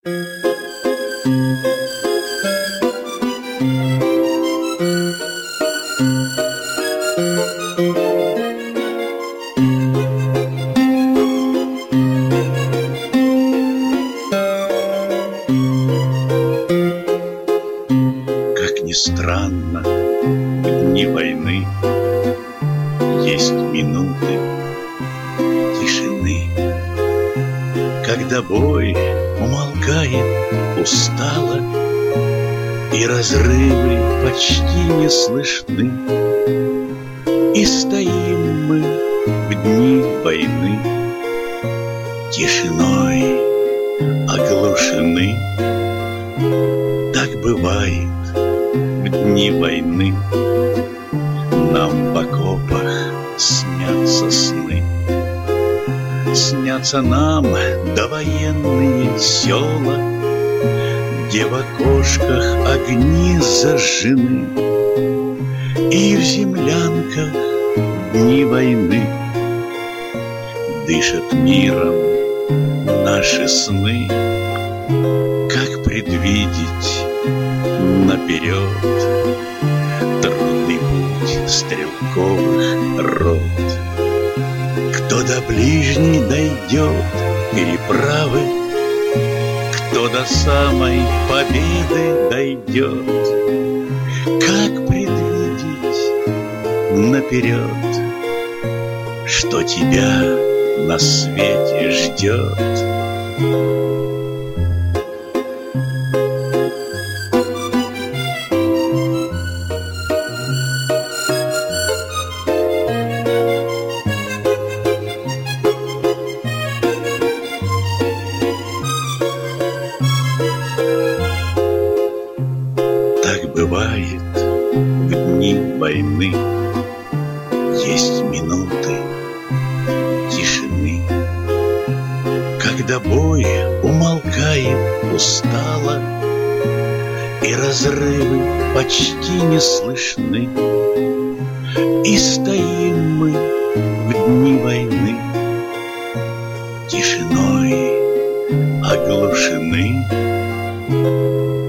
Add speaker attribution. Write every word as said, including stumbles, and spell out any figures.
Speaker 1: Как ни странно, в дни войны есть минуты тишины, когда бой умолкает устало, и разрывы почти не слышны. И стоим мы в дни войны, тишиной оглушены. Так бывает в дни войны, нам в окопах снятся сны. Снятся нам довоенные села, где в окошках огни зажжены. И в землянках в дни войны дышат миром наши сны. Как предвидеть наперед трудный путь стрелковых рот? Кто до ближней дойдет переправы, кто до самой победы дойдет? Как предвидеть наперед, что тебя на свете ждет? Так бывает в дни войны, есть минуты тишины, когда бой умолкает устало, и разрывы почти не слышны. И стоим мы в дни войны, тишиной оглушены.